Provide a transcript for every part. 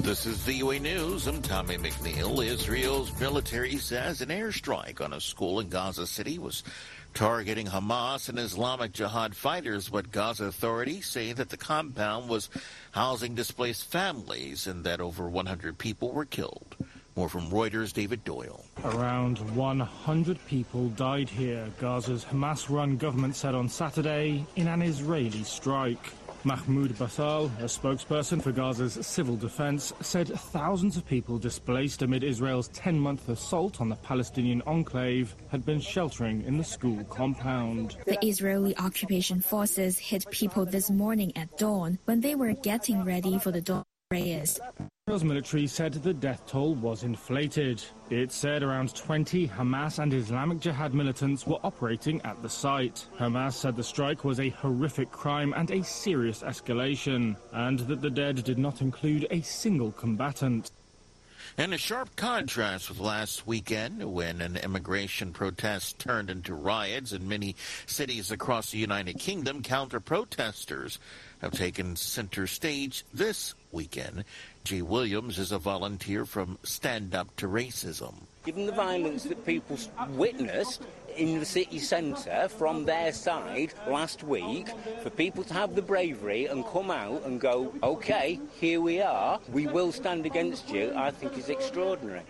This is VOA News. I'm Tommy McNeil. Israel's military says an airstrike on a school in Gaza City was targeting Hamas and Islamic Jihad fighters, but Gaza authorities say that the compound was housing displaced families and that over 100 people were killed. More from Reuters' David Doyle. Around 100 people died here, Gaza's Hamas-run government said on Saturday, in an Israeli strike. Mahmoud Basal, a spokesperson for Gaza's civil defense, said thousands of people displaced amid Israel's 10-month assault on the Palestinian enclave had been sheltering in the school compound. The Israeli occupation forces hit people this morning at dawn when they were getting ready for the dawn prayers. Israel's military said the death toll was inflated. It said around 20 Hamas and Islamic Jihad militants were operating at the site. Hamas said the strike was a horrific crime and a serious escalation, and that the dead did not include a single combatant. In a sharp contrast with last weekend, when an immigration protest turned into riots in many cities across the United Kingdom, counter-protesters have taken center stage this weekend. Jay Williams is a volunteer from Stand Up to Racism. Given the violence that people witnessed in the city centre from their side last week, for people to have the bravery and come out and go, OK, here we are, we will stand against you, I think is extraordinary.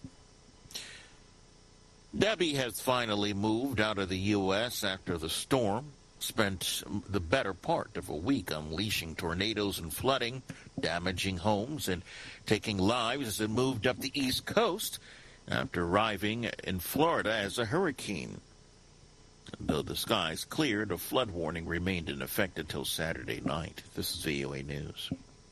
Debbie has finally moved out of the U.S. after the storm spent the better part of a week unleashing tornadoes and flooding, damaging homes and taking lives as it moved up the East Coast after arriving in Florida as a hurricane. Though the skies cleared, a flood warning remained in effect until Saturday night. This is VOA News.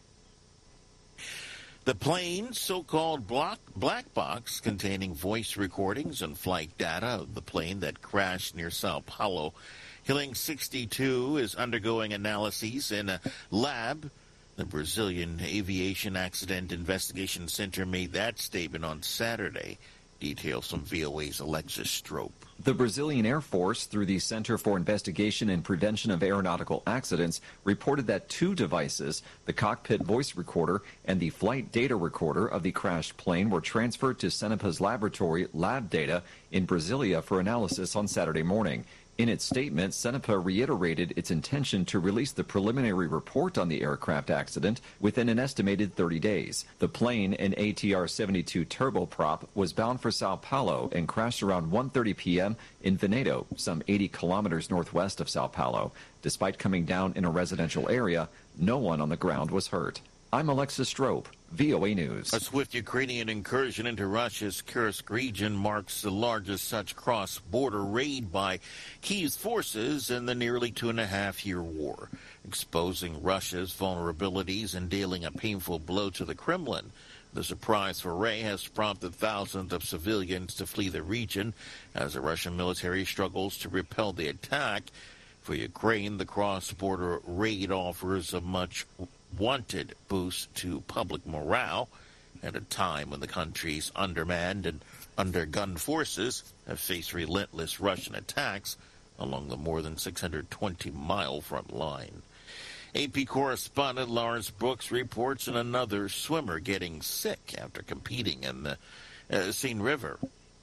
The plane, so-called black box, containing voice recordings and flight data of the plane that crashed near Sao Paulo, killing 62, is undergoing analyses in a lab. The Brazilian Aviation Accident Investigation Center made that statement on Saturday. Details from VOA's Alexis Strope. The Brazilian Air Force, through the Center for Investigation and Prevention of Aeronautical Accidents, reported that 2 devices, the cockpit voice recorder and the flight data recorder of the crashed plane, were transferred to Cenepa's laboratory lab data in Brasilia for analysis on Saturday morning. In its statement, Cenepa reiterated its intention to release the preliminary report on the aircraft accident within an estimated 30 days. The plane, an ATR-72 turboprop, was bound for Sao Paulo and crashed around 1:30 p.m. in Veneto, some 80 kilometers northwest of Sao Paulo. Despite coming down in a residential area, no one on the ground was hurt. I'm Alexis Strope, VOA News. A swift Ukrainian incursion into Russia's Kursk region marks the largest such cross-border raid by Kyiv's forces in the nearly 2.5-year war, exposing Russia's vulnerabilities and dealing a painful blow to the Kremlin. The surprise foray has prompted thousands of civilians to flee the region as the Russian military struggles to repel the attack. For Ukraine, the cross-border raid offers a much-wanted boost to public morale at a time when the country's undermanned and undergunned forces have faced relentless Russian attacks along the more than 620-mile front line. AP correspondent Lawrence Brooks reports on another swimmer getting sick after competing in the Seine River.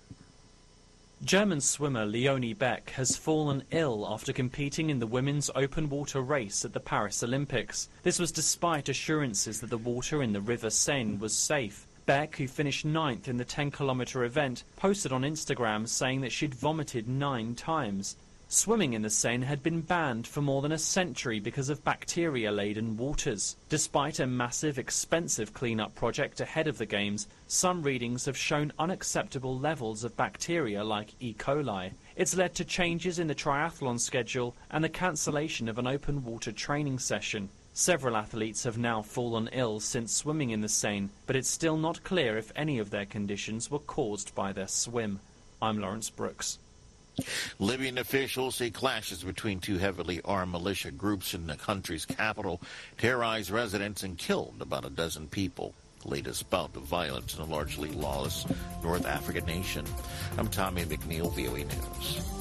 German swimmer Leonie Beck has fallen ill after competing in the women's open water race at the Paris Olympics. This was despite assurances that the water in the River Seine was safe. Beck, who finished 9th in the 10-kilometer event, posted on Instagram saying that she'd vomited 9 times. Swimming in the Seine had been banned for more than a century because of bacteria-laden waters. Despite a massive, expensive clean-up project ahead of the Games, some readings have shown unacceptable levels of bacteria like E. coli. It's led to changes in the triathlon schedule and the cancellation of an open water training session. Several athletes have now fallen ill since swimming in the Seine, but it's still not clear if any of their conditions were caused by their swim. I'm Lawrence Brooks. Libyan officials say clashes between 2 heavily armed militia groups in the country's capital terrorized residents and killed about a dozen people. The latest bout of violence in a largely lawless North African nation. I'm Tommy McNeil, VOA News.